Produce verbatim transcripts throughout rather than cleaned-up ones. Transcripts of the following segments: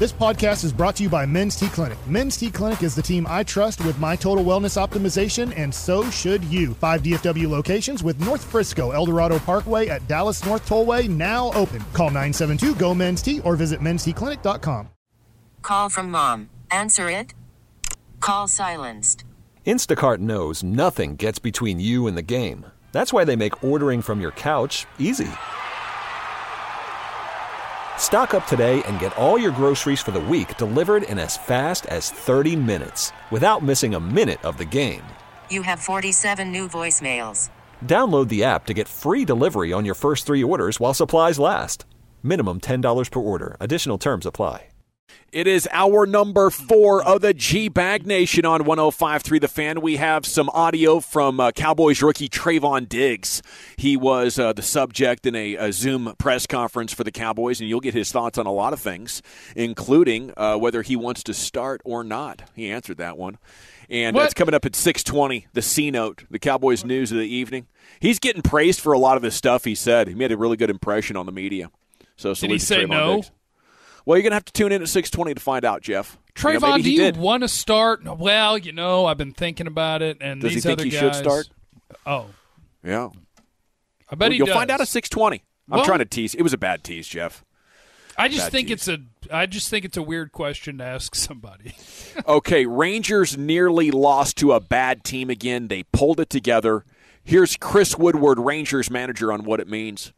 This podcast is brought to you by Men's T Clinic. Men's T Clinic is the team I trust with my total wellness optimization, and so should you. Five D F W locations with North Frisco, El Dorado Parkway at Dallas North Tollway now open. Call nine seven two, G O, M E N S T or visit mens t clinic dot com. Call from mom. Answer it. Call silenced. Instacart knows nothing gets between you and the game. That's why they make ordering from your couch easy. Stock up today and get all your groceries for the week delivered in as fast as thirty minutes without missing a minute of the game. You have forty-seven new voicemails. Download the app to get free delivery on your first three orders while supplies last. Minimum ten dollars per order. Additional terms apply. It is hour number four of the G-Bag Nation on one oh five point three The Fan. We have some audio from uh, Cowboys rookie Trayvon Diggs. He was uh, the subject in a, a Zoom press conference for the Cowboys, and you'll get his thoughts on a lot of things, including uh, whether he wants to start or not. He answered that one. And that's coming up at six twenty, the C-Note, the Cowboys news of the evening. He's getting praised for a lot of his stuff, he said. He made a really good impression on the media. So, Did he say no? Diggs. Well, you're going to have to tune in at six twenty to find out, Jeff. Trayvon, you know, do you did. want to start? Well, you know, I've been thinking about it, and does these he think other he guys, should start? Oh. Yeah. I bet well, he you'll does. find out at six twenty. I'm well, trying to tease. It was a bad tease, Jeff. I just bad think tease. it's a I just think it's a weird question to ask somebody. Okay, Rangers nearly lost to a bad team again. They pulled it together. Here's Chris Woodward, Rangers manager, on what it means.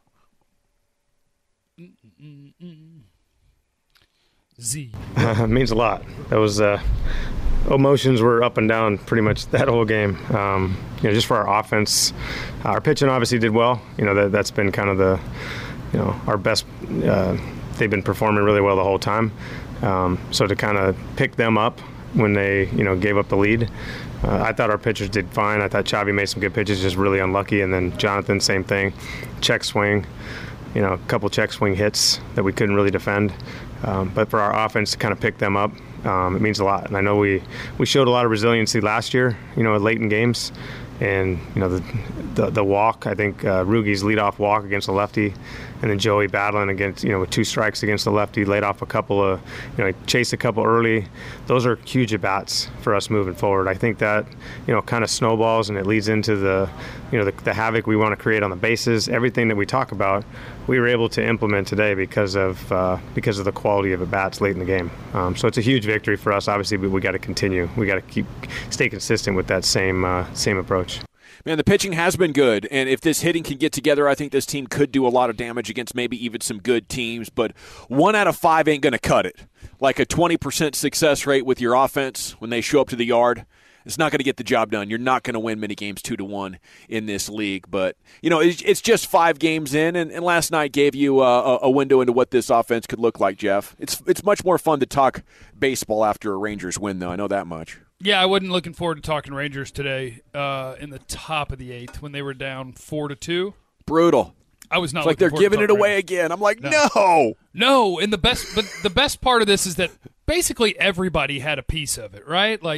Z. It means a lot. That was uh, emotions were up and down pretty much that whole game. Um, you know, just for our offense, our pitching obviously did well. You know, that that's been kind of the, you know, our best. Uh, they've been performing really well the whole time. Um, so to kind of pick them up when they, you know, gave up the lead. Uh, I thought our pitchers did fine. I thought Chavi made some good pitches, just really unlucky. And then Jonathan, same thing, check swing. You know, a couple check swing hits that we couldn't really defend. Um, but for our offense to kind of pick them up, um, it means a lot. And I know we, we showed a lot of resiliency last year, you know, late in games. And, you know, the the, the walk, I think uh, Rugi's leadoff walk against the lefty, and then Joey battling against, you know, with two strikes against the lefty, laid off a couple of, you know, chased a couple early. Those are huge at-bats for us moving forward. I think that, you know, kind of snowballs and it leads into the, you know, the, the havoc we want to create on the bases. Everything that we talk about, we were able to implement today because of uh, because of the quality of at-bats late in the game. Um, so it's a huge victory for us. Obviously, we, we got to continue. We got to keep stay consistent with that same uh, same approach. Man, the pitching has been good, and if this hitting can get together, I think this team could do a lot of damage against maybe even some good teams, but one out of five ain't going to cut it. Like a twenty percent success rate with your offense when they show up to the yard, it's not going to get the job done. You're not going to win many games two to one in this league, but, you know, it's, it's just five games in, and, and last night gave you uh, a, a window into what this offense could look like, Jeff. It's, it's much more fun to talk baseball after a Rangers win, though. I know that much. Yeah, I wasn't looking forward to talking Rangers today uh, in the top of the eighth when they were down four to two. Brutal. I was not it's like they're giving it away Rangers. again. I'm like, no. no. No, and the best but the best part of this is that basically everybody had a piece of it, right? Like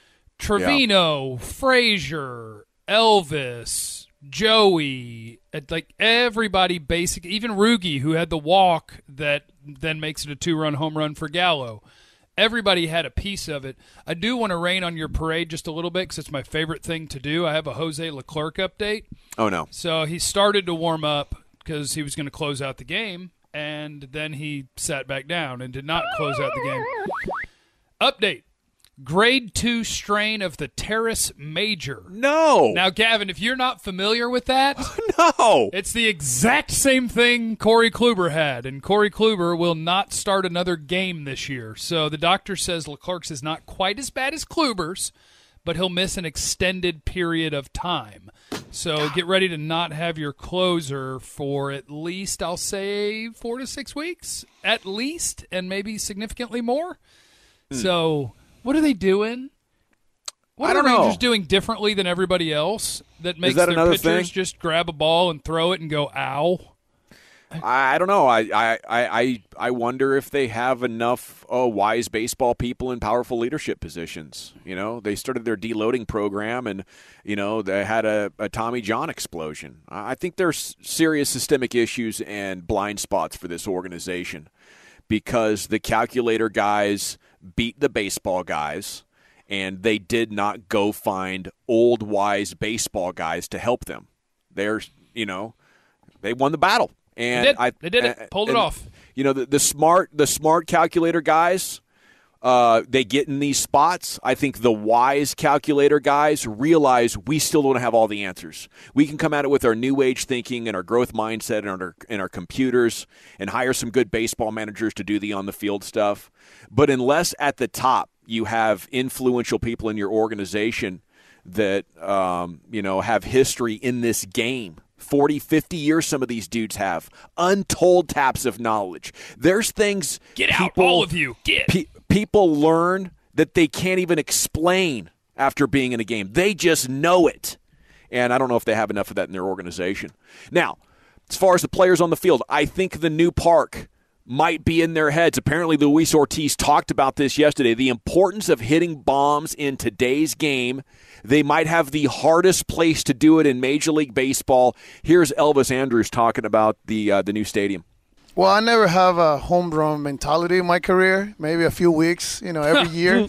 Trevino, yeah. Frazier, Elvis, Joey, like everybody basic, even Rugi, who had the walk that then makes it a two-run home run for Gallo. Everybody had a piece of it. I do want to rain on your parade just a little bit because it's my favorite thing to do. I have a Jose Leclerc update. Oh, no. So he started to warm up because he was going to close out the game, and then he sat back down and did not close out the game. Update. Grade two strain of the Terrace Major. No. Now, Gavin, if you're not familiar with that, no, it's the exact same thing Corey Kluber had, and Corey Kluber will not start another game this year. So the doctor says Leclerc's is not quite as bad as Kluber's, but he'll miss an extended period of time. So get ready to not have your closer for at least, I'll say, four to six weeks, at least, and maybe significantly more. Hmm. So what are they doing? What I don't are Rangers know. doing differently than everybody else that makes that their another pitchers thing? just grab a ball and throw it and go, ow? I, I don't know. I, I, I, I wonder if they have enough uh, wise baseball people in powerful leadership positions. You know, they started their deloading program, and you know they had a, a Tommy John explosion. I think there's serious systemic issues and blind spots for this organization. because the calculator guys beat the baseball guys, and they did not go find old, wise baseball guys to help them. They're, you know, they won the battle. And they did, I, they did it. and, Pulled it and, off. You know, the, the smart the smart calculator guys, uh, they get in these spots. I think the wise calculator guys realize we still don't have all the answers. We can come at it with our new age thinking and our growth mindset and our, and our computers and hire some good baseball managers to do the on-the-field stuff. But unless at the top you have influential people in your organization that, um, you know, have history in this game, forty, fifty years some of these dudes have, untold taps of knowledge. There's things Get out, people, all of you. Get. Pe- people learn that they can't even explain after being in a game. They just know it. And I don't know if they have enough of that in their organization. Now, as far as the players on the field, I think the new park might be in their heads. Apparently, Luis Ortiz talked about this yesterday, the importance of hitting bombs in today's game. They might have the hardest place to do it in Major League Baseball. Here's Elvis Andrus talking about the uh, the new stadium. Well, I never have a home run mentality in my career. Maybe a few weeks, you know, every year.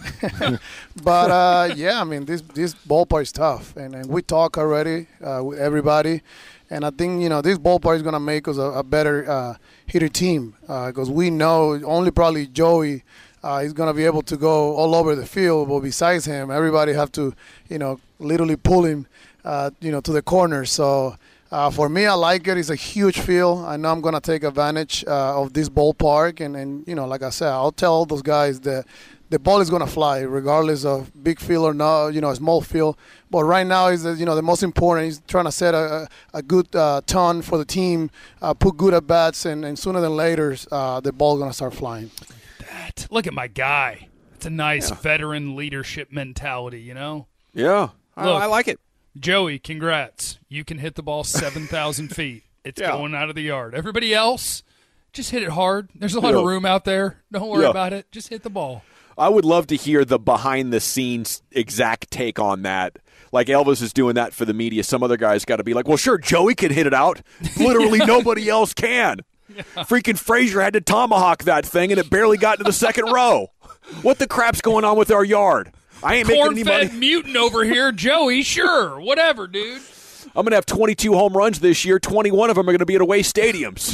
But, uh, yeah, I mean, this this ballpark is tough. And, and we talk already uh, with everybody. And I think, you know, this ballpark is going to make us a, a better uh, hitter team because uh, we know only probably Joey uh, is going to be able to go all over the field. But besides him, everybody have to, you know, literally pull him, uh, you know, to the corner. So uh, for me, I like it. It's a huge field. I know I'm going to take advantage uh, of this ballpark. And, and, you know, like I said, I'll tell all those guys that the ball is going to fly regardless of big field or not, you know, small field. But right now is, you know, the most important is trying to set a, a good uh, tone for the team, uh, put good at-bats, and, and sooner than later uh, the ball is going to start flying. That, look at my guy. It's a nice yeah. veteran leadership mentality, you know? Yeah, I, look, I like it. Joey, congrats. You can hit the ball seven thousand feet. It's yeah. going out of the yard. Everybody else, just hit it hard. There's a lot yeah. of room out there. Don't worry yeah. about it. Just hit the ball. I would love to hear the behind-the-scenes exact take on that. Like Elvis is doing that for the media. Some other guy's got to be like, well, sure, Joey can hit it out. Literally yeah. nobody else can. Yeah. Freaking Frazier had to tomahawk that thing, and it barely got into the second row. What the crap's going on with our yard? I ain't making any money. Corn-fed mutant over here. Joey, sure. Whatever, dude. I'm going to have twenty-two home runs this year. twenty-one of them are going to be at away stadiums.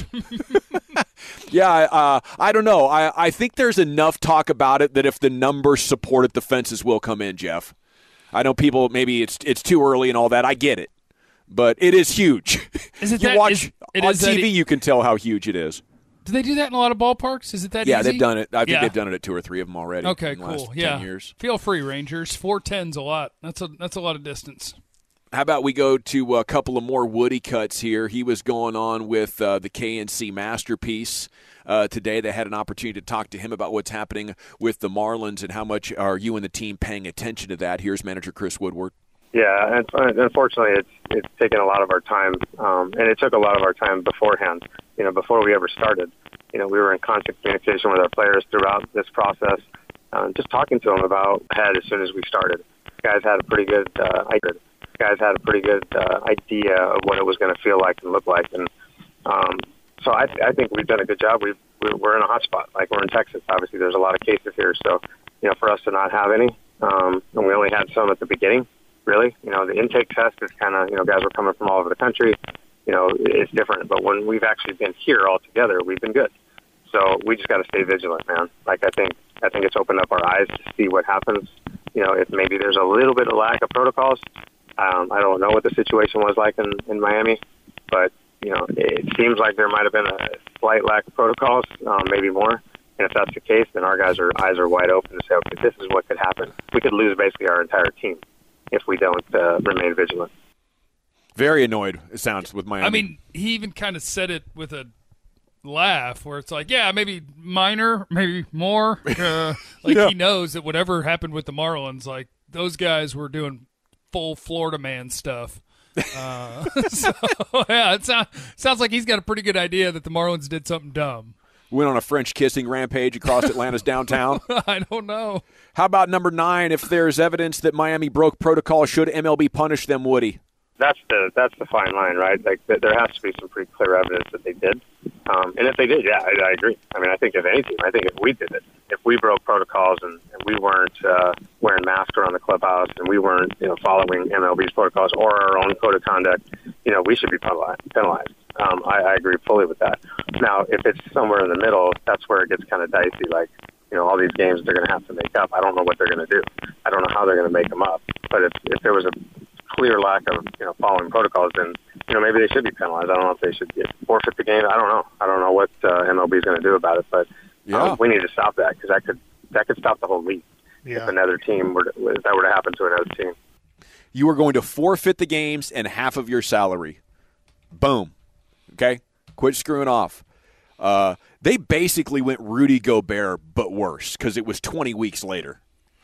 yeah, uh, I don't know. I, I think there's enough talk about it that if the numbers support it, the fences will come in, Jeff. I know people, maybe it's it's too early and all that. I get it. But it is huge. Is it you that, watch is, it on is T V, that, you can tell how huge it is. Do they do that in a lot of ballparks? Is it that yeah, easy? Yeah, they've done it. I think yeah. they've done it at two or three of them already. Okay, in the cool. Last yeah, ten years. Feel free, Rangers. Four tens a lot. That's a that's a lot of distance. How about we go to a couple of more Woody cuts here? He was going on with uh, the K N C Masterpiece uh, today. They had an opportunity to talk to him about what's happening with the Marlins and how much are you and the team paying attention to that. Here's manager Chris Woodward. Yeah, and unfortunately, it's it's taken a lot of our time, um, and it took a lot of our time beforehand. You know, before we ever started, you know, we were in constant communication with our players throughout this process, uh, just talking to them about ahead as soon as we started. Guys had a pretty good uh, idea. Guys had a pretty good uh, idea of what it was going to feel like and look like, and um, so I, I think we've done a good job. We've, we're in a hot spot, like we're in Texas. Obviously, there's a lot of cases here, so you know, for us to not have any, um, and we only had some at the beginning. Really, you know, the intake test is kind of, you know, guys were coming from all over the country. You know, it's different. But when we've actually been here all together, we've been good. So we just got to stay vigilant, man. Like I think, I think it's opened up our eyes to see what happens. You know, if maybe there's a little bit of lack of protocols. Um, I don't know what the situation was like in, in Miami, but you know, it seems like there might have been a slight lack of protocols, um, maybe more. And if that's the case, then our guys' are eyes are wide open to say, okay, this is what could happen. We could lose basically our entire team if we don't uh, remain vigilant. Very annoyed, it sounds, with Miami. I mean, he even kind of said it with a laugh where it's like, yeah, maybe minor, maybe more. Uh, like yeah. He knows that whatever happened with the Marlins, like those guys were doing full Florida man stuff. Uh, so, yeah, it sound, sounds like he's got a pretty good idea that the Marlins did something dumb. Went on a French kissing rampage across Atlanta's downtown. I don't know. How about number nine? If there's evidence that Miami broke protocol, should M L B punish them, Woody? that's the that's the fine line, right? Like th- there has to be some pretty clear evidence that they did. Um, and if they did, yeah, I, I agree. I mean, I think if anything, I think if we did it, if we broke protocols and, and we weren't uh, wearing masks around the clubhouse and we weren't, you know, following M L B's protocols or our own code of conduct, you know, we should be penalized. penalized. Um, I, I agree fully with that. Now, if it's somewhere in the middle, that's where it gets kind of dicey. Like, you know, all these games they're going to have to make up. I don't know what they're going to do. I don't know how they're going to make them up. But if, if there was a clear lack of, you know, following protocols, then, you know, maybe they should be penalized. I don't know if they should get, forfeit the game. I don't know. I don't know what uh, M L B is going to do about it. But yeah. um, we need to stop that because that could that could stop the whole league. Yeah. If another team were to, if that were to happen to another team. You are going to forfeit the games and half of your salary. Boom. Okay? Quit screwing off. Uh, they basically went Rudy Gobert, but worse, because it was twenty weeks later.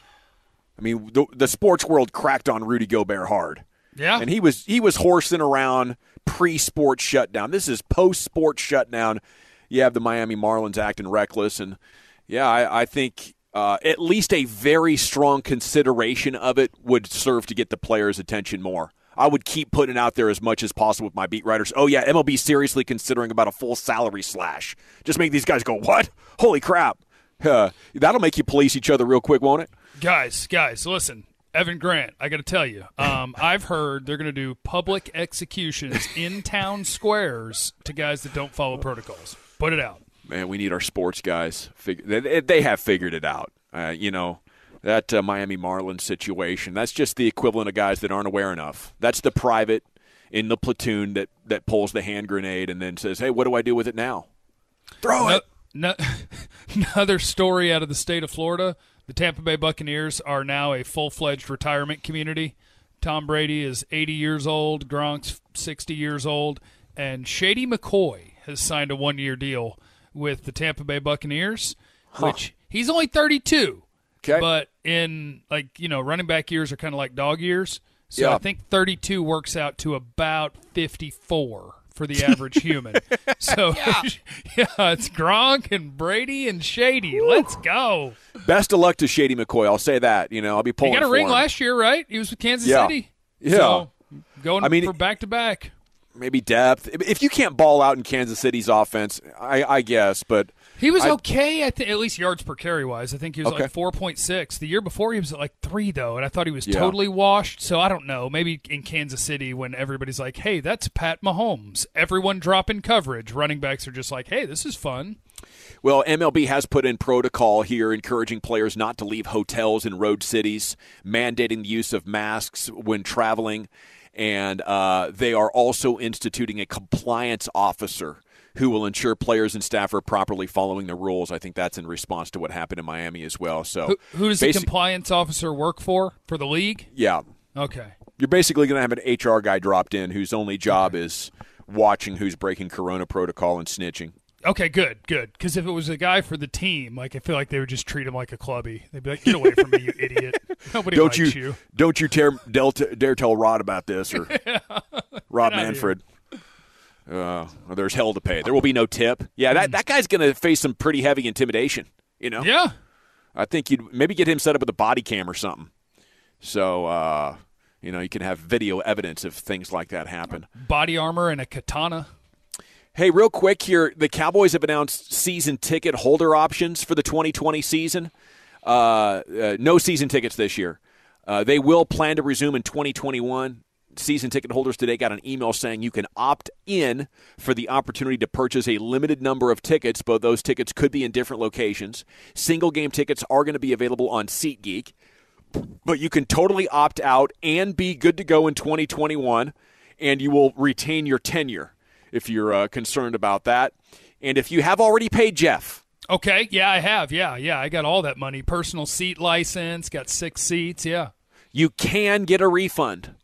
I mean, the, the sports world cracked on Rudy Gobert hard. Yeah. And he was he was horsing around pre-sports shutdown. This is post-sports shutdown. You have the Miami Marlins acting reckless. And, yeah, I, I think uh, at least a very strong consideration of it would serve to get the players' attention more. I would keep putting it out there as much as possible with my beat writers. Oh, yeah, M L B seriously considering about a full salary slash. Just make these guys go, what? Holy crap. Uh, that'll make you police each other real quick, won't it? Guys, guys, listen. Evan Grant, I got to tell you, um, I've heard they're going to do public executions in town squares to guys that don't follow protocols. Put it out. Man, we need our sports guys. Fig- they, they have figured it out. Uh, you know, that uh, Miami Marlins situation, that's just the equivalent of guys that aren't aware enough. That's the private in the platoon that, that pulls the hand grenade and then says, hey, what do I do with it now? Throw no, it. No, another story out of the state of Florida. The Tampa Bay Buccaneers are now a full-fledged retirement community. Tom Brady is eighty years old, Gronk's sixty years old, and Shady McCoy has signed a one-year deal with the Tampa Bay Buccaneers, huh. which he's only thirty-two. Okay. But in, like, you know, running back years are kind of like dog years. So yeah. I think thirty-two works out to about fifty-four for the average human. So, yeah. yeah, it's Gronk and Brady and Shady. Woo. Let's go. Best of luck to Shady McCoy. I'll say that. You know, I'll be pulling He got a for ring him. last year, right? He was with Kansas yeah. City. Yeah. So, going I mean, for back-to-back. Maybe depth. If you can't ball out in Kansas City's offense, I, I guess, but he was I, okay, I think, at least yards per carry wise. I think he was okay. like four point six. The year before, he was at like three, though, and I thought he was yeah. totally washed. So I don't know. Maybe in Kansas City, when everybody's like, hey, that's Pat Mahomes, everyone dropping coverage. Running backs are just like, hey, this is fun. Well, M L B has put in protocol here encouraging players not to leave hotels in road cities, mandating the use of masks when traveling, and uh, they are also instituting a compliance officer who will ensure players and staff are properly following the rules. I think that's in response to what happened in Miami as well. So, Who, who does basi- the compliance officer work for? For the league? Yeah. Okay. You're basically going to have an H R guy dropped in whose only job okay. is watching who's breaking Corona protocol and snitching. Okay, good, good. Because if it was a guy for the team, like I feel like they would just treat him like a clubby. They'd be like, "Get away from me, you idiot! Nobody don't likes you, you." Don't you dare, dare tell Rod about this or yeah. Rob Manfred. Uh, well, there's hell to pay. There will be no tip. Yeah, that, that guy's going to face some pretty heavy intimidation. You know. Yeah. I think you'd maybe get him set up with a body cam or something. So uh, you know you can have video evidence if things like that happen. Body armor and a katana. Hey, real quick here, the Cowboys have announced season ticket holder options for the twenty twenty season. Uh, uh, no season tickets this year. Uh, they will plan to resume in twenty twenty-one. Season ticket holders today got an email saying you can opt in for the opportunity to purchase a limited number of tickets, but those tickets could be in different locations. Single game tickets are going to be available on SeatGeek, but you can totally opt out and be good to go in twenty twenty-one, and you will retain your tenure if you're uh, concerned about that. And if you have already paid, Jeff. Okay, yeah, I have. Yeah, yeah, I got all that money. Personal seat license, got six seats, yeah. You can get a refund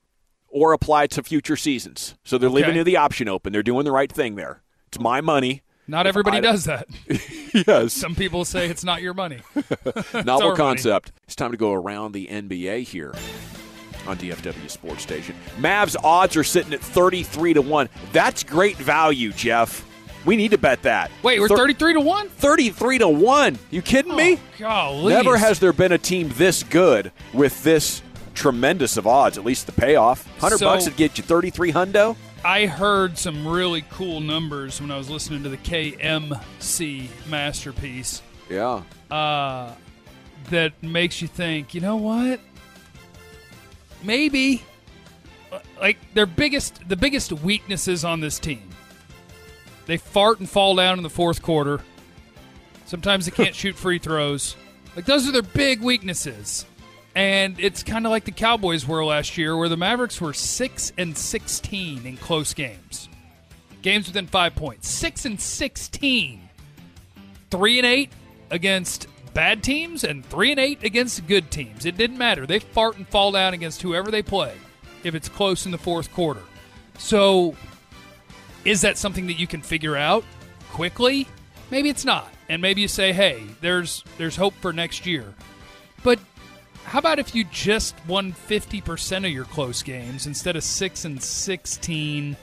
or apply to future seasons. So they're okay. leaving you the option open. They're doing the right thing there. It's my money. Not everybody I, does that. Yes. Some people say it's not your money. Novel concept. Money. It's time to go around the N B A here on D F W Sports Station. Mavs odds are sitting at thirty-three to one. That's great value, Jeff. We need to bet that. Wait, we're thirty-three to one? thirty-three to one. You kidding oh, me? Golly. Never has there been a team this good with this tremendous of odds, at least the payoff. one hundred So- bucks would get you thirty-three hundo. I heard some really cool numbers when I was listening to the K M C Masterpiece Yeah. uh, that makes you think, you know what? Maybe. Like, their biggest, the biggest weaknesses on this team. They fart and fall down in the fourth quarter. Sometimes they can't shoot free throws. Like, those are their big weaknesses. And it's kind of like the Cowboys were last year, where the Mavericks were six and sixteen in close games. Games within five points. six and sixteen. three and eight against bad teams and three and eight against good teams. It didn't matter. They fart and fall down against whoever they play if it's close in the fourth quarter. So, is that something that you can figure out quickly? Maybe it's not. And maybe you say, hey, there's there's hope for next year. But how about if you just won fifty percent of your close games instead of six and sixteen?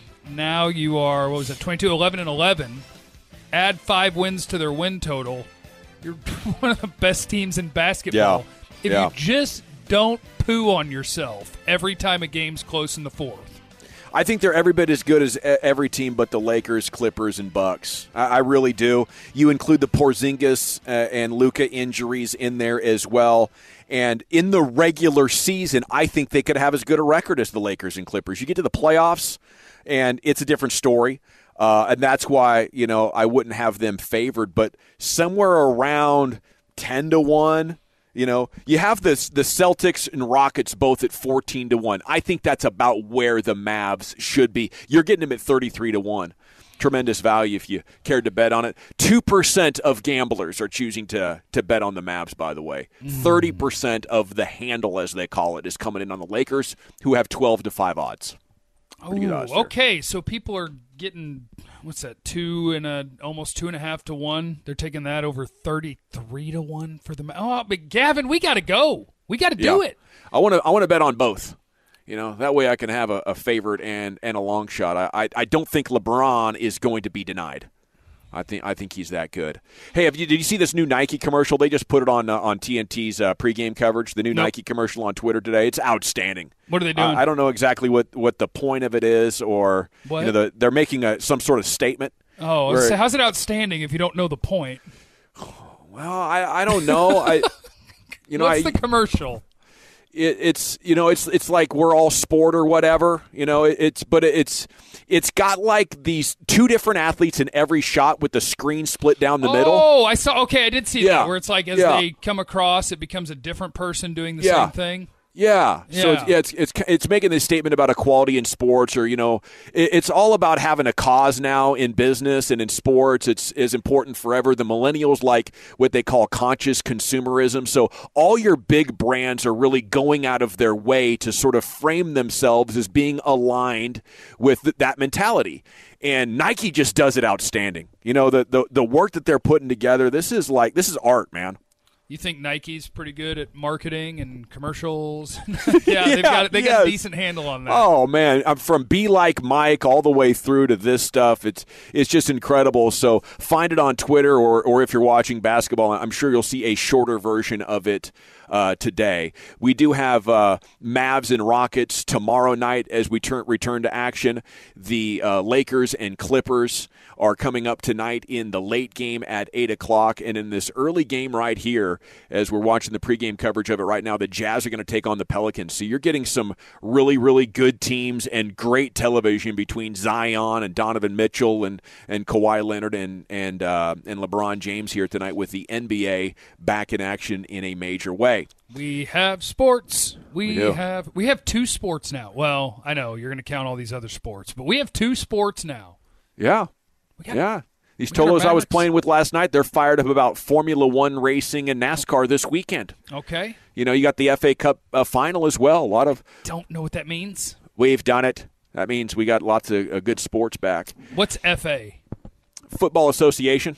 Now you are, what was it, twenty-two, eleven, and eleven. Add five wins to their win total. You're one of the best teams in basketball. Yeah. If Yeah. you just don't poo on yourself every time a game's close in the fourth. I think they're every bit as good as e- every team but the Lakers, Clippers, and Bucks. I, I really do. You include the Porzingis uh, and Luka injuries in there as well. And in the regular season, I think they could have as good a record as the Lakers and Clippers. You get to the playoffs, and it's a different story. Uh, and that's why, you know, I wouldn't have them favored. But somewhere around ten to one, you know, you have this, the Celtics and Rockets both at fourteen to one. I think that's about where the Mavs should be. You're getting them at thirty-three to one. Tremendous value if you cared to bet on it. two percent of gamblers are choosing to to bet on the Mavs, by the way. Mm. thirty percent of the handle, as they call it, is coming in on the Lakers, who have twelve to five odds. Pretty good odds Ooh, there. okay, so people are getting, what's that, two and a, almost two and a half to one. They're taking that over thirty-three to one for the Ma- Oh, but Gavin, we got to go. We got to do Yeah. it. I want to I want to bet on both. You know, that way I can have a, a favorite and, and a long shot. I, I I don't think LeBron is going to be denied. I think I think he's that good. Hey, have you, did you see this new Nike commercial? They just put it on uh, on T N T's uh, pregame coverage. The new Nope. Nike commercial on Twitter today. It's outstanding. What are they doing? Uh, I don't know exactly what, what the point of it is, or What? you know, the, they're making a, some sort of statement. Oh, where- so how's it outstanding if you don't know the point? Well, I I don't know. I you know What's I, the commercial? It, it's you know it's it's like we're all sport or whatever, you know it, it's but it's it's got like these two different athletes in every shot with the screen split down the oh, middle. Oh, I saw. Okay, I did see Yeah. that where it's like as Yeah. they come across, it becomes a different person doing the Yeah. same thing. Yeah. So it's, Yeah. yeah, it's it's it's making this statement about equality in sports, or you know, it, it's all about having a cause now in business and in sports. It's is important forever. The millennials like what they call conscious consumerism. So all your big brands are really going out of their way to sort of frame themselves as being aligned with th- that mentality. And Nike just does it outstanding. You know, the the the work that they're putting together. This is like this is art, man. You think Nike's pretty good at marketing and commercials? yeah, they've got they got yes. a decent handle on that. Oh man, I'm from Be Like Mike all the way through to this stuff. It's it's just incredible. So find it on Twitter, or or if you're watching basketball, I'm sure you'll see a shorter version of it uh, today. We do have uh, Mavs and Rockets tomorrow night as we turn return to action. The uh, Lakers and Clippers are coming up tonight in the late game at eight o'clock. And in this early game right here, as we're watching the pregame coverage of it right now, the Jazz are going to take on the Pelicans. So you're getting some really, really good teams and great television between Zion and Donovan Mitchell and, and Kawhi Leonard and and uh, and LeBron James here tonight with the N B A back in action in a major way. We have sports. We, We do. have we have two sports now. Well, I know you're going to count all these other sports, but we have two sports now. Yeah. We got, Yeah. These we got our Tolos I was Mavericks. playing with last night, they're fired up about Formula One racing and NASCAR this weekend. Okay. You know, you got the F A Cup uh, final as well. A lot of Don't know what that means. we've done it. That means we got lots of uh, good sports back. What's F A? Football Association.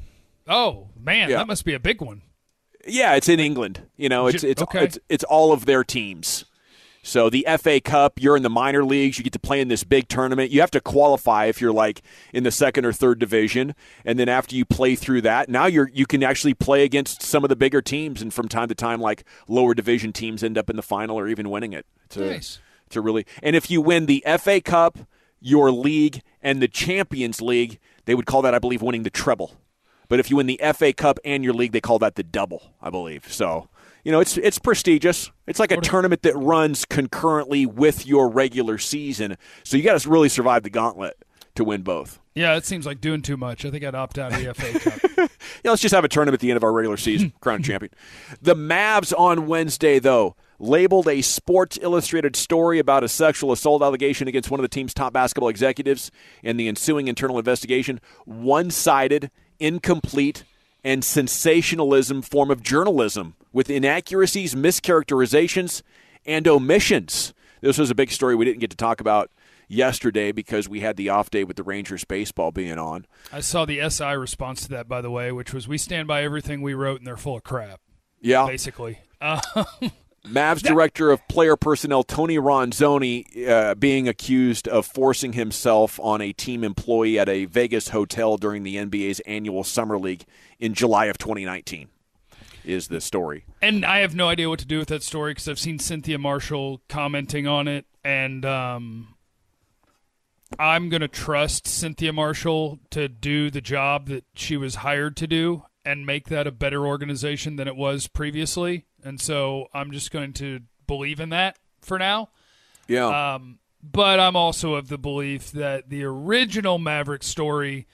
Oh man, Yeah. that must be a big one. Yeah, it's in England. You know, it's J- it's okay. it's it's all of their teams. So the F A Cup, you're in the minor leagues. You get to play in this big tournament. You have to qualify if you're like in the second or third division. And then after you play through that, now you're you can actually play against some of the bigger teams. And from time to time, like lower division teams end up in the final or even winning it. To, nice. To really, and if you win the F A Cup, your league, and the Champions League, they would call that, I believe, winning the treble. But if you win the F A Cup and your league, they call that the double, I believe. So. You know, it's it's prestigious. It's like a tournament that runs concurrently with your regular season. So you got to really survive the gauntlet to win both. Yeah, it seems like doing too much. I think I'd opt out of the F A Cup. Yeah, let's just have a tournament at the end of our regular season, crown champion. The Mavs on Wednesday, though, labeled a Sports Illustrated story about a sexual assault allegation against one of the team's top basketball executives and the ensuing internal investigation one-sided, incomplete, and sensationalism form of journalism with inaccuracies, mischaracterizations, and omissions. This was a big story we didn't get to talk about yesterday because we had the off day with the Rangers baseball being on. I saw the S I response to that, by the way, which was, we stand by everything we wrote and they're full of crap. Yeah. Basically. Uh, Mavs director of player personnel Tony Ronzoni uh, being accused of forcing himself on a team employee at a Vegas hotel during the N B A's annual Summer League in July of twenty nineteen is the story. And I have no idea what to do with that story because I've seen Cynthia Marshall commenting on it, and um, I'm going to trust Cynthia Marshall to do the job that she was hired to do and make that a better organization than it was previously. And so I'm just going to believe in that for now. Yeah. Um, but I'm also of the belief that the original Maverick story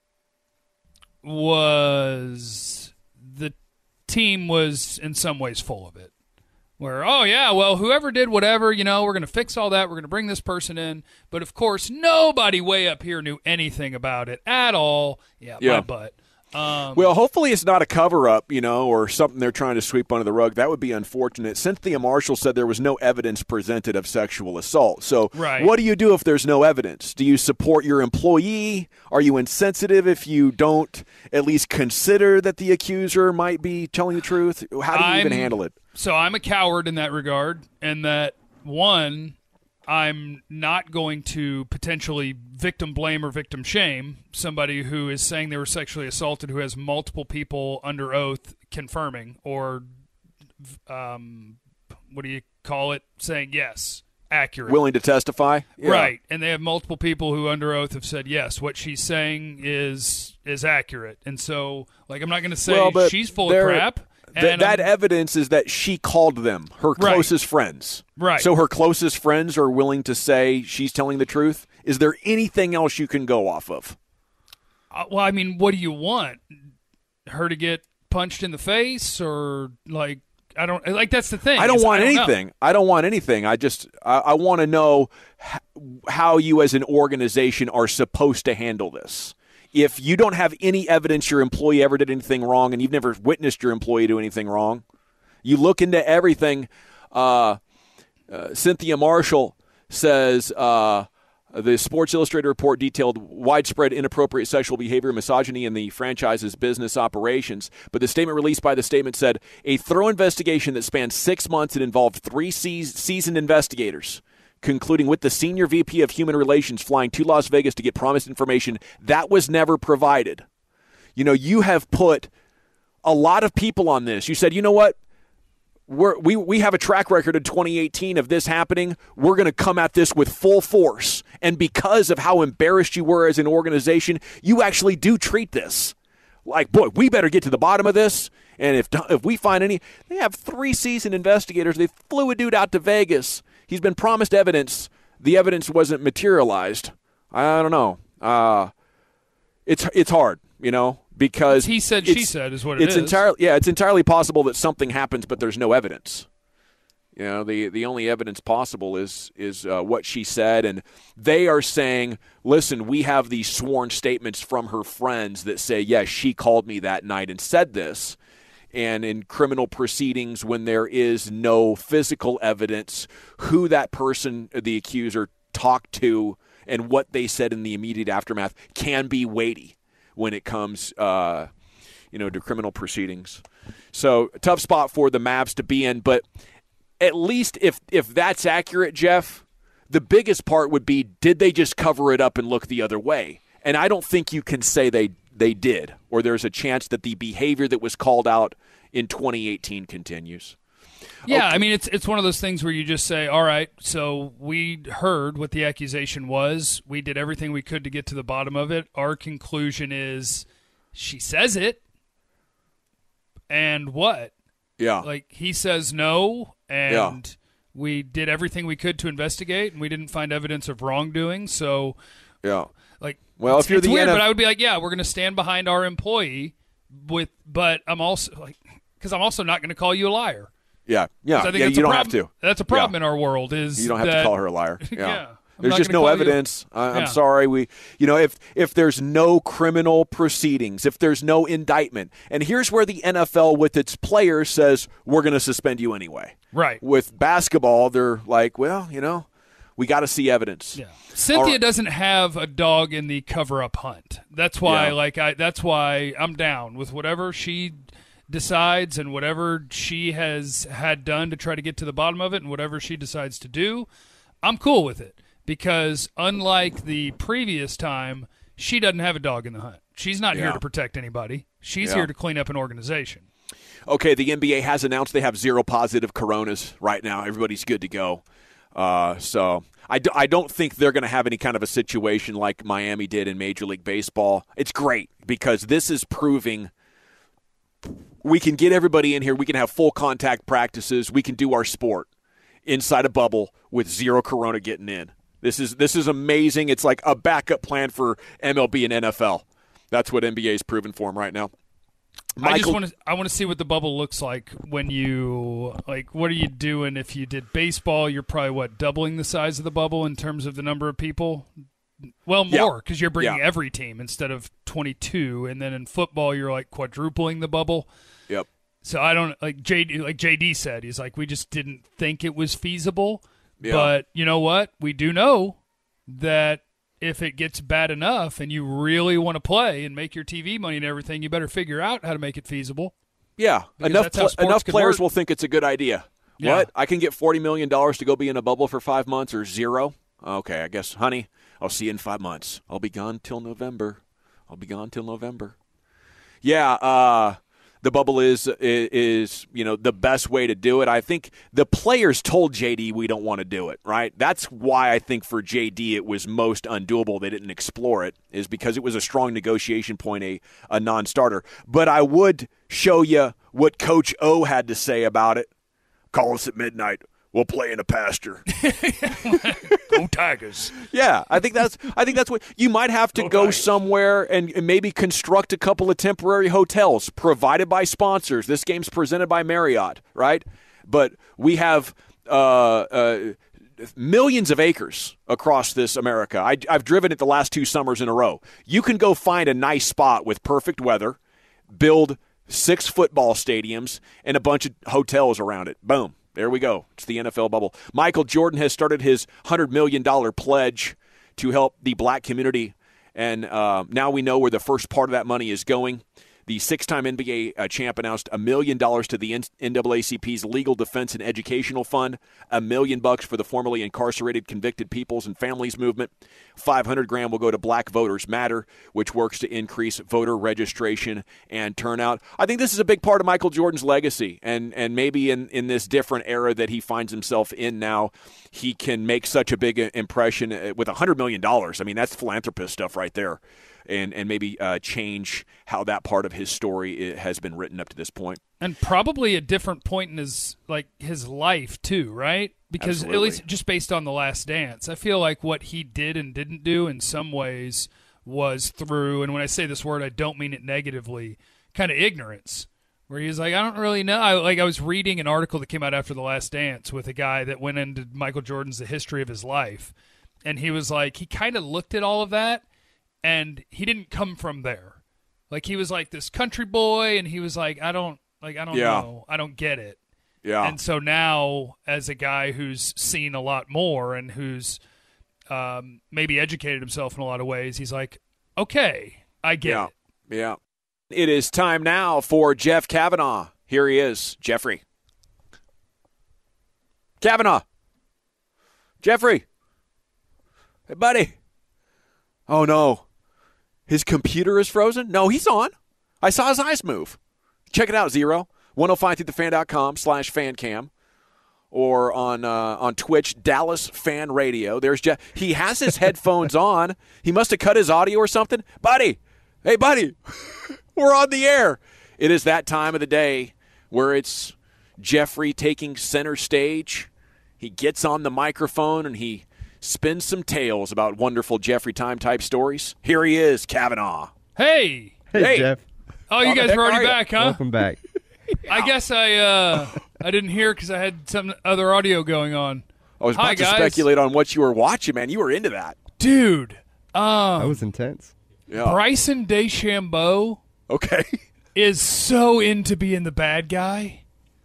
was the team was in some ways full of it. Where, oh, yeah, well, whoever did whatever, you know, we're going to fix all that. We're going to bring this person in. But, of course, nobody way up here knew anything about it at all. Yeah, yeah. my butt. Um, well, hopefully it's not a cover-up, you know, or something they're trying to sweep under the rug. That would be unfortunate. Cynthia Marshall said there was no evidence presented of sexual assault. So right. What do you do if there's no evidence? Do you support your employee? Are you insensitive if you don't at least consider that the accuser might be telling the truth? How do you I'm, even handle it? So I'm a coward in that regard, and that, one, I'm not going to potentially victim blame or victim shame somebody who is saying they were sexually assaulted who has multiple people under oath confirming or, um, what do you call it, saying yes, accurate. Willing to testify? Yeah. Right, and they have multiple people who under oath have said yes, what she's saying is is accurate. And so, like, I'm not going to say well, she's full of crap. Th- that I'm, evidence is that she called them, her closest right. friends. Right. So her closest friends are willing to say she's telling the truth? Is there anything else you can go off of? Uh, well, I mean, what do you want? Her to get punched in the face or, like, I don't, like, that's the thing. I don't want I don't anything. Know. I don't want anything. I just, I, I want to know h- how you as an organization are supposed to handle this. If you don't have any evidence your employee ever did anything wrong and you've never witnessed your employee do anything wrong, you look into everything. Uh, uh, Cynthia Marshall says uh, the Sports Illustrated report detailed widespread inappropriate sexual behavior and misogyny in the franchise's business operations. But the statement released by the statement said, a thorough investigation that spanned six months and involved three se- seasoned investigators, concluding with the senior V P of Human Relations flying to Las Vegas to get promised information that was never provided. You know, you have put a lot of people on this. You said, you know what? We're, we we have a track record in twenty eighteen of this happening. We're going to come at this with full force. And because of how embarrassed you were as an organization, you actually do treat this like, boy, we better get to the bottom of this. And if if we find any, they have three seasoned investigators. They flew a dude out to Vegas. He's been promised evidence. The evidence wasn't materialized. I don't know. Uh, it's it's hard, you know, because he said, she said is what it it's is. Entirely, yeah, it's entirely possible that something happens, but there's no evidence. You know, the the only evidence possible is is uh, what she said, and they are saying, listen, we have these sworn statements from her friends that say, yes, she called me that night and said this. And in criminal proceedings, when there is no physical evidence, who that person, the accuser, talked to and what they said in the immediate aftermath can be weighty when it comes, uh, you know, to criminal proceedings. So tough spot for the Mavs to be in. But at least if if that's accurate, Jeff, the biggest part would be, did they just cover it up and look the other way? And I don't think you can say they they did, or there's a chance that the behavior that was called out in twenty eighteen continues. Yeah, okay. I mean, it's it's one of those things where you just say, all right, so we heard what the accusation was. We did everything we could to get to the bottom of it. Our conclusion is she says it, and what? Yeah. Like, he says no, and yeah. we did everything we could to investigate, and we didn't find evidence of wrongdoing, so... Yeah. Like, well, it's, if you're it's the weird, N F L, but I would be like, yeah, we're going to stand behind our employee, with, but I'm also like, because I'm also not going to call you a liar. Yeah, yeah, I think yeah. that's You a don't problem. have to. That's a problem yeah. in our world. Is you don't have that, to call her a liar. Yeah. yeah There's just no evidence. I, I'm yeah. sorry. We, you know, if if there's no criminal proceedings, if there's no indictment, and here's where the N F L with its players says we're going to suspend you anyway. Right. With basketball, they're like, well, you know, we got to see evidence. Yeah. Cynthia right. doesn't have a dog in the cover-up hunt. That's why, Yeah. like, I. That's why I'm down with whatever she decides and whatever she has had done to try to get to the bottom of it, and whatever she decides to do, I'm cool with it. Because unlike the previous time, she doesn't have a dog in the hunt. She's not Yeah. here to protect anybody. She's Yeah. here to clean up an organization. Okay, the N B A has announced they have zero positive coronas right now. Everybody's good to go. Uh, so I, do, I don't think they're going to have any kind of a situation like Miami did in Major League Baseball. It's great because this is proving we can get everybody in here. We can have full contact practices. We can do our sport inside a bubble with zero corona getting in. This is this is amazing. It's like a backup plan for M L B and N F L. That's what N B A is proving for them right now. Michael, I just want to I want to see what the bubble looks like when you like. What are you doing if you did baseball? You're probably what doubling the size of the bubble in terms of the number of people. Well, more because yeah. you're bringing yeah. every team instead of twenty-two, and then in football you're like quadrupling the bubble. Yep. So I don't like J D. Like J D said, he's like we just didn't think it was feasible. Yeah. But you know what? We do know that if it gets bad enough and you really want to play and make your T V money and everything, you better figure out how to make it feasible. Yeah, Because enough that's how pl- sports enough can players work. will think it's a good idea. Yeah. What? I can get forty million dollars to go be in a bubble for five months or zero? Okay, I guess, honey, I'll see you in five months. I'll be gone till November. I'll be gone till November. Yeah, uh, the bubble is, is, is, you know, the best way to do it. I think the players told J D we don't want to do it, right? That's why I think for J D it was most undoable. They didn't explore it, is because it was a strong negotiation point, a, a non-starter. But I would show you what Coach O had to say about it. Call us at midnight. We'll play in a pasture. Go Tigers! Yeah, I think that's. I think that's what you might have to go somewhere and, and maybe construct a couple of temporary hotels provided by sponsors. This game's presented by Marriott, right? But we have uh, uh, millions of acres across this America. I, I've driven it the last two summers in a row. You can go find a nice spot with perfect weather, build six football stadiums, and a bunch of hotels around it. Boom. There we go. It's the N F L bubble. Michael Jordan has started his one hundred million dollars pledge to help the black community, and uh, now we know where the first part of that money is going. The six-time N B A uh, champ announced a million dollars to the N double A C P's Legal Defense and Educational Fund, a million bucks for the formerly incarcerated convicted peoples and families movement. five hundred grand will go to Black Voters Matter, which works to increase voter registration and turnout. I think this is a big part of Michael Jordan's legacy, and and maybe in, in this different era that he finds himself in now, he can make such a big impression with one hundred million dollars. I mean, that's philanthropist stuff right there. And and maybe uh, change how that part of his story has been written up to this point, and probably a different point in his like his life too, right? Because Absolutely. at least just based on The Last Dance, I feel like what he did and didn't do in some ways was through, and when I say this word, I don't mean it negatively, kind of ignorance. Where he was like, I don't really know. I, like I was reading an article that came out after The Last Dance with a guy that went into Michael Jordan's The History of His Life, and he was like, he kind of looked at all of that. And he didn't come from there. Like he was like this country boy, and he was like, I don't like, I don't Yeah. know, I don't get it. Yeah. And so now, as a guy who's seen a lot more and who's um, maybe educated himself in a lot of ways, he's like, okay, I get yeah. it. Yeah. It is time now for Jeff Kavanaugh. Here he is, Jeffrey. Kavanaugh. Jeffrey. Hey, buddy. Oh, no. His computer is frozen? No, he's on. I saw his eyes move. Check it out, Zero. ten five through the fan dot com slash fan cam. Or on uh, on Twitch, Dallas Fan Radio. There's Jeff. He has his headphones on. He must have cut his audio or something. Buddy. Hey, buddy. We're on the air. It is that time of the day where it's Jeffrey taking center stage. He gets on the microphone and he spins some tales about wonderful Jeffrey Time type stories. Here he is, Kavanaugh. Hey. Hey, Hey. Jeff. Oh, you How the guys heck are are already you? back, huh? Welcome back. I guess I uh, I didn't hear because I had some other audio going on. I was about Hi, to guys. speculate on what you were watching, man. You were into that. Dude, um, That was intense. Yeah. Bryson DeChambeau Okay. is so into being the bad guy.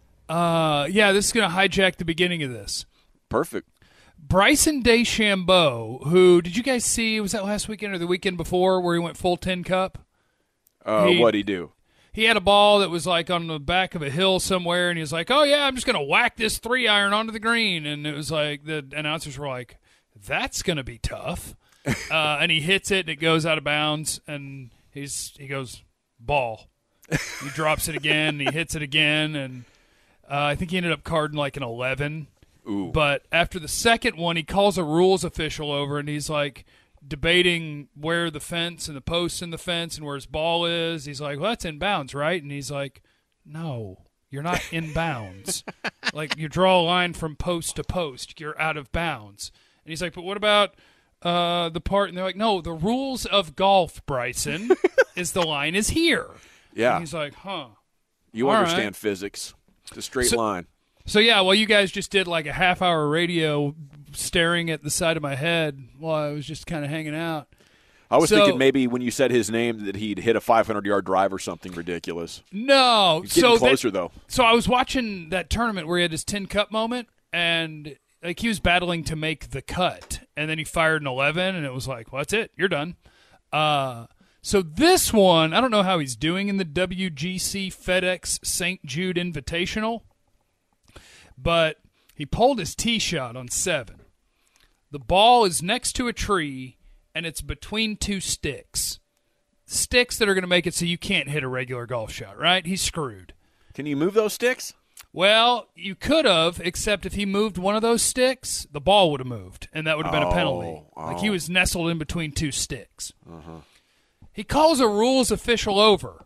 Uh, yeah, this is going to hijack the beginning of this. Perfect. Bryson DeChambeau, who, did you guys see, was that last weekend or the weekend before where he went full tin cup? Uh, He- what'd he do? He had a ball that was like on the back of a hill somewhere, and he was like, oh, yeah, I'm just going to whack this three iron onto the green. And it was like, the announcers were like, that's going to be tough. uh, and he hits it, and it goes out of bounds, and he's he goes, ball. He drops it again, and he hits it again, and uh, I think he ended up carding like an eleven. Ooh. But after the second one, he calls a rules official over, and he's like debating where the fence and the posts in the fence and where his ball is. He's like, well, that's in bounds, right? And he's like, no, you're not in bounds. Like, you draw a line from post to post. You're out of bounds. And he's like, but what about uh, the part? And they're like, no, the rules of golf, Bryson, is the line is here. Yeah. And he's like, huh. You All understand right. physics. It's a straight So- line. So, yeah, well, you guys just did like a half-hour radio staring at the side of my head while I was just kind of hanging out. I was So- thinking maybe when you said his name that he'd hit a five hundred yard drive or something ridiculous. No. He's getting so closer, that- though. So I was watching that tournament where he had his tin cup moment, and like he was battling to make the cut, and then he fired an eleven, and it was like, well, that's it. You're done. Uh, so this one, I don't know how he's doing in the W G C FedEx Saint Jude Invitational, but he pulled his tee shot on seven. The ball is next to a tree, and it's between two sticks. Sticks that are going to make it so you can't hit a regular golf shot, right? He's screwed. Can you move those sticks? Well, you could have, except if he moved one of those sticks, the ball would have moved, and that would have been a penalty. Oh, Like he oh. was nestled in between two sticks. He calls a rules official over,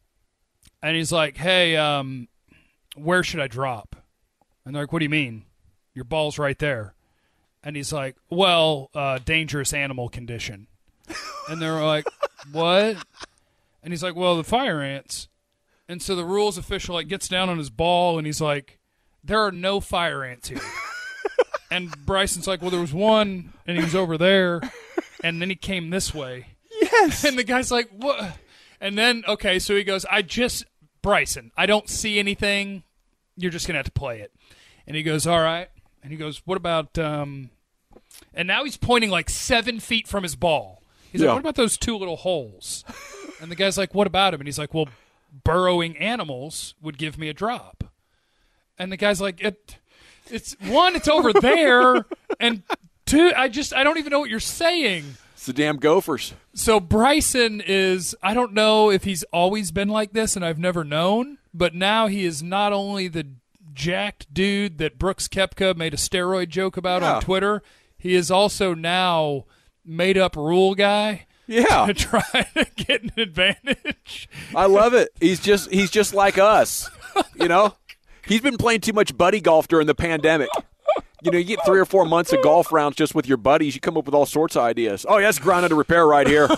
and he's like, hey, um, where should I drop? And they're like, what do you mean? Your ball's right there. And he's like, well, uh, dangerous animal condition. And they're like, what? And he's like, well, the fire ants. And so the rules official like gets down on his ball, and he's like, there are no fire ants here. And Bryson's like, well, there was one, and he was over there, and then he came this way. Yes. And the guy's like, what? And then, okay, so he goes, I just, Bryson, I don't see anything. You're just going to have to play it. And he goes, all right. And he goes, what about, um, and now he's pointing like seven feet from his ball. He's Yeah. like, what about those two little holes? And the guy's like, what about him? And he's like, well, burrowing animals would give me a drop. And the guy's like, it, it's one, it's over there. And two, I just, I don't even know what you're saying. It's the damn Gophers. So Bryson is, I don't know if he's always been like this, and I've never known, but now he is not only the jacked dude that Brooks Koepka made a steroid joke about Yeah. on Twitter, he is also now made up rule guy Yeah. to try to get an advantage. I love it. He's just he's just like us. You know? He's been playing too much buddy golf during the pandemic. You know, you get three or four months of golf rounds just with your buddies. You come up with all sorts of ideas. Oh, yeah, that's ground under repair right here.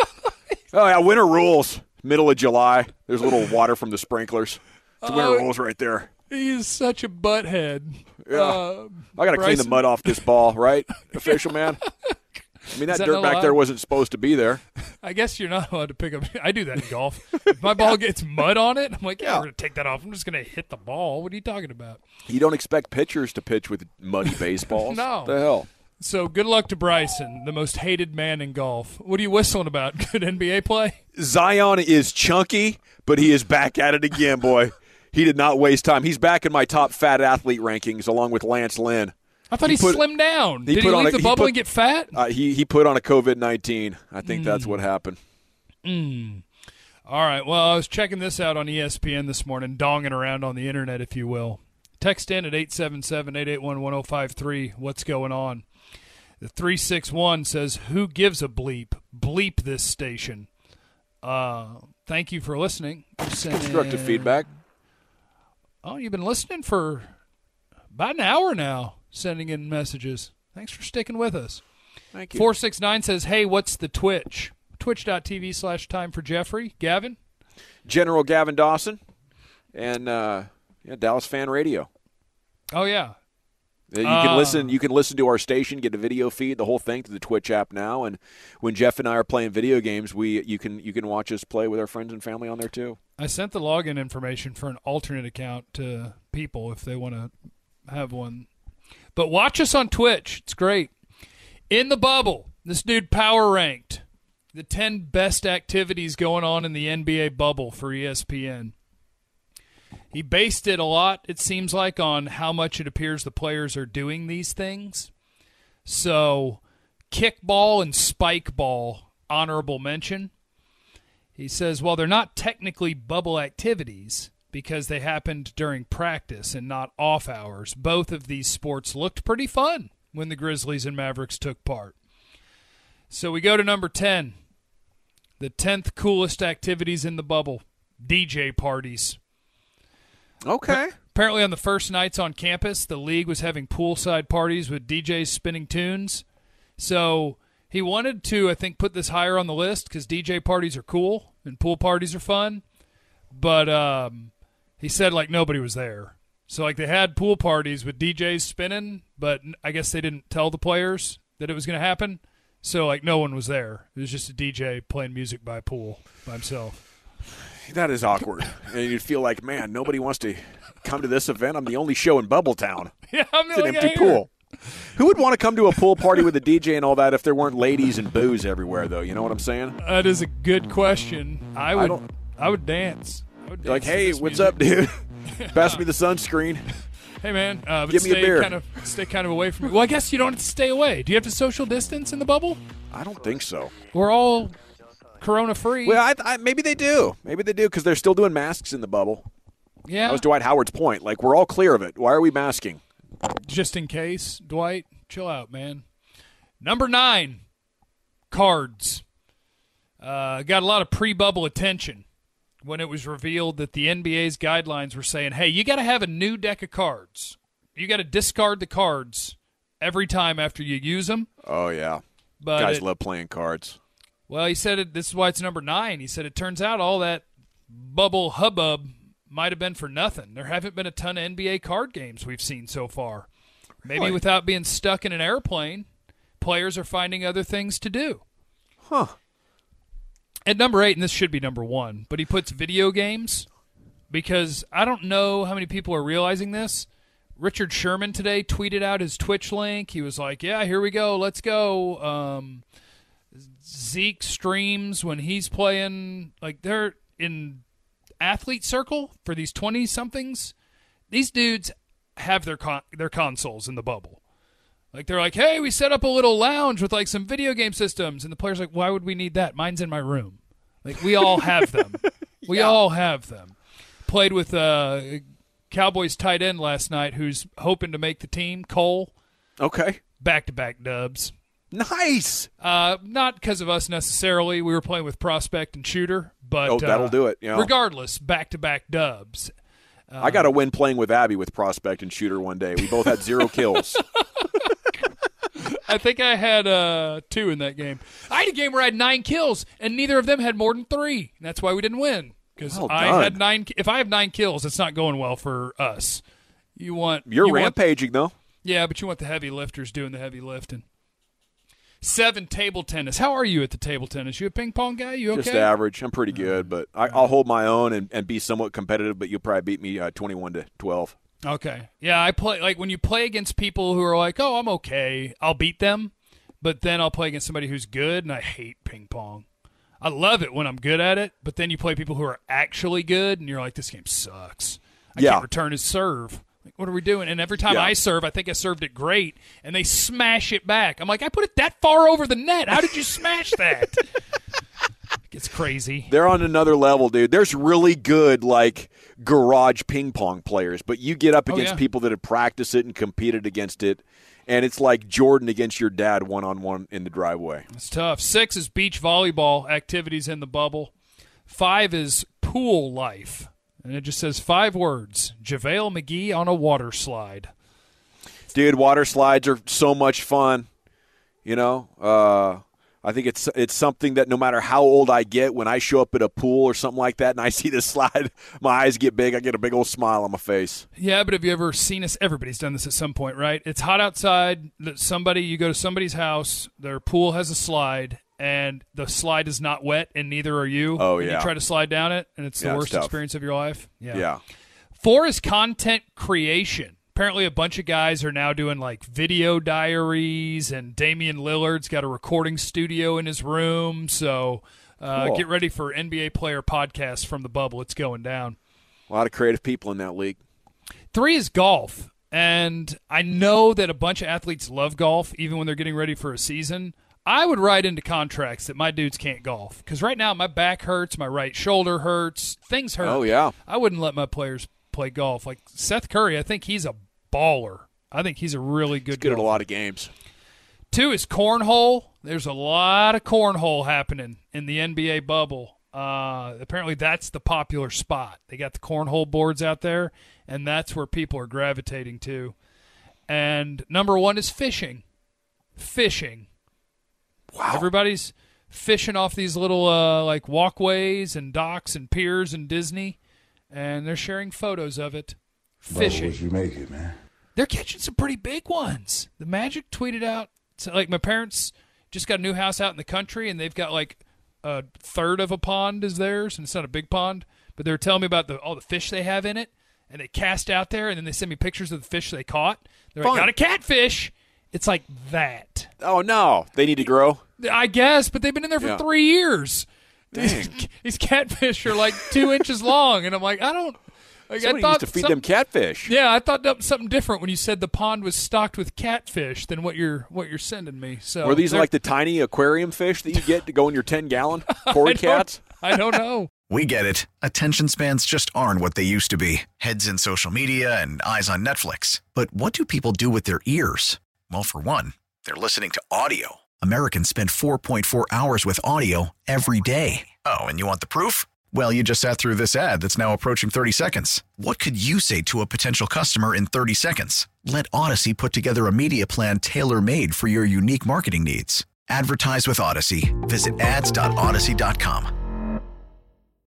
Oh, yeah, winter rules. Middle of July. There's a little water from the sprinklers. It's winter Oh. rules right there. He is such a butthead. Yeah. Uh, I got to clean the Bryson- mud off this ball, right, official man? I mean, that, that dirt not back allowed? there wasn't supposed to be there. I guess you're not allowed to pick up. I do that in golf. If my ball gets mud on it, I'm like, yeah, Yeah. we're going to take that off. I'm just going to hit the ball. What are you talking about? You don't expect pitchers to pitch with muddy baseballs. No. The hell? So good luck to Bryson, the most hated man in golf. What are you whistling about? Good N B A play? Zion is chunky, but he is back at it again, boy. He did not waste time. He's back in my top fat athlete rankings along with Lance Lynn. I thought he, he put, slimmed down. He Did he leave a, the bubble he put, and get fat? Uh, he he put on a COVID nineteen. I think mm. that's what happened. Mm. All right. Well, I was checking this out on E S P N this morning, donging around on the internet, if you will. Text in at eight seven seven, eight eight one, one oh five three. What's going on? The three six one says, who gives a bleep? Bleep this station. Uh, thank you for listening. Constructive feedback. Oh, you've been listening for about an hour now, sending in messages. Thanks for sticking with us. Thank you. four six nine says, hey, what's the Twitch? Twitch.tv slash time for Jeffrey. Gavin? General Gavin Dawson. And uh, yeah, Dallas Fan Radio. Oh, yeah. You can uh, listen. You can listen to our station, get a video feed, the whole thing through the Twitch app now. And when Jeff and I are playing video games, we you can you can watch us play with our friends and family on there too. I sent the login information for an alternate account to people if they want to have one. But watch us on Twitch. It's great. In the bubble, this dude power ranked the ten best activities going on in the N B A bubble for E S P N. He based it a lot, it seems like, on how much it appears the players are doing these things. So, kickball and spike ball, honorable mention. He says, while they're not technically bubble activities because they happened during practice and not off hours, both of these sports looked pretty fun when the Grizzlies and Mavericks took part. So we go to number ten, the tenth coolest activities in the bubble, D J parties. Okay. Apparently on the first nights on campus, the league was having poolside parties with D Js spinning tunes. So he wanted to, I think, put this higher on the list because D J parties are cool and pool parties are fun. But um, he said, like, nobody was there. So, like, they had pool parties with D Js spinning, but I guess they didn't tell the players that it was going to happen. So, like, no one was there. It was just a D J playing music by a pool by himself. That is awkward. And you'd feel like, man, nobody wants to come to this event. I'm the only show in Bubbletown. Yeah, I'm the it's an empty pool. Who would want to come to a pool party with a D J and all that if there weren't ladies and booze everywhere, though? You know what I'm saying? That is a good question. I would I, I would dance. I would dance like, hey, what's music. up, dude? Pass me the sunscreen. Hey, man, uh, but give me stay a beer. Kind of, stay kind of away from me. Well, I guess you don't have to stay away. Do you have to social distance in the bubble? I don't think so. We're all corona-free. Well, I, I, maybe they do. Maybe they do because they're still doing masks in the bubble. Yeah. That was Dwight Howard's point. Like, we're all clear of it. Why are we masking? Just in case, Dwight. Chill out, man. Number nine, cards. Uh, got a lot of pre-bubble attention when it was revealed that the N B A's guidelines were saying, hey, you got to have a new deck of cards. You got to discard the cards every time after you use them. Oh, yeah. But Guys it, love playing cards. Well, he said it, this is why it's number nine. He said it turns out all that bubble hubbub might have been for nothing. There haven't been a ton of N B A card games we've seen so far. Maybe really? Without being stuck in an airplane, players are finding other things to do. Huh. At number eight, and this should be number one, but he puts video games because I don't know how many people are realizing this. Richard Sherman today tweeted out his Twitch link. He was like, yeah, here we go. Let's go. Um, Zeke streams when he's playing. Like, they're in athlete circle for these twenty-somethings. These dudes have their con- their consoles in the bubble. Like, they're like, hey, we set up a little lounge with, like, some video game systems. And the player's like, why would we need that? Mine's in my room. Like, we all have them. We yeah. all have them. Played with uh, Cowboys tight end last night who's hoping to make the team, Cole. Okay. Back-to-back dubs. Nice. Uh, not because of us necessarily. We were playing with Prospect and Shooter. But, oh, that'll uh, do it. Yeah. Regardless, back-to-back dubs. Um, I got to win playing with Abby with Prospect and Shooter one day. We both had zero kills. I think I had uh, two in that game. I had a game where I had nine kills, and neither of them had more than three. That's why we didn't win. Because well I had nine. If I have nine kills, it's not going well for us. You want you're you rampaging want, though. Yeah, but you want the heavy lifters doing the heavy lifting. Seven, table tennis. How are you at the table tennis? You a ping pong guy? You okay? Just average. I'm pretty good, but I, I'll hold my own and, and be somewhat competitive. But you'll probably beat me uh, twenty-one to twelve. Okay. Yeah, I play like when you play against people who are like, "Oh, I'm okay. I'll beat them." But then I'll play against somebody who's good, and I hate ping pong. I love it when I'm good at it, but then you play people who are actually good, and you're like, "This game sucks." I yeah. can't return his serve. Like, what are we doing? And every time yeah. I serve, I think I served it great, and they smash it back. I'm like, I put it that far over the net. How did you smash that? It's crazy. They're on another level, dude. There's really good, like, garage ping pong players, but you get up against oh, yeah. people that have practiced it and competed against it, and it's like Jordan against your dad one-on-one in the driveway. It's tough. Six is beach volleyball activities in the bubble. Five is pool life. And it just says five words. JaVale McGee on a water slide. Dude, water slides are so much fun. You know, uh, I think it's it's something that no matter how old I get, when I show up at a pool or something like that and I see this slide, my eyes get big. I get a big old smile on my face. Yeah, but have you ever seen this? Everybody's done this at some point, right? It's hot outside. Somebody, you go to somebody's house, their pool has a slide, and the slide is not wet, and neither are you. Oh, and yeah. you try to slide down it, and it's the Yeah, it's worst tough. experience of your life. Yeah. Yeah. Four is content creation. Apparently a bunch of guys are now doing like video diaries, and Damian Lillard's got a recording studio in his room. So uh, Cool. get ready for N B A player podcasts from the bubble. It's going down. A lot of creative people in that league. Three is golf. And I know that a bunch of athletes love golf, even when they're getting ready for a season. I would write into contracts that my dudes can't golf. Because right now my back hurts, my right shoulder hurts, things hurt. Oh, yeah. I wouldn't let my players play golf. Like Seth Curry, I think he's a baller. I think he's a really good He's good at a golfer. lot of games. Two is cornhole. There's a lot of cornhole happening in the N B A bubble. Uh, apparently that's the popular spot. They got the cornhole boards out there, and that's where people are gravitating to. And number one is fishing. Fishing. Wow. Everybody's fishing off these little uh, like walkways and docks and piers in Disney, and they're sharing photos of it. Fishing. Bubba, you make it, man. They're catching some pretty big ones. The Magic tweeted out, so like my parents just got a new house out in the country, and they've got like a third of a pond is theirs, and it's not a big pond, but they were telling me about the, all the fish they have in it, and they cast out there, and then they send me pictures of the fish they caught. They're like, Fun. got a catfish. It's like that. Oh, no. They need to grow? I guess, but they've been in there for Yeah. three years. These, Dang. these catfish are like two inches long, and I'm like, I don't. Like, Somebody I thought needs to feed some- them catfish. Yeah, I thought that was something different when you said the pond was stocked with catfish than what you're what you're sending me. So Were these they're- like the tiny aquarium fish that you get to go in your ten-gallon Cory I don't- cats? I don't know. We get it. Attention spans just aren't what they used to be. Heads in social media and eyes on Netflix. But what do people do with their ears? Well, for one, they're listening to audio. Americans spend four point four hours with audio every day. Oh, and you want the proof? Well, you just sat through this ad that's now approaching thirty seconds. What could you say to a potential customer in thirty seconds? Let Odyssey put together a media plan tailor-made for your unique marketing needs. Advertise with Odyssey. Visit ads dot odyssey dot com.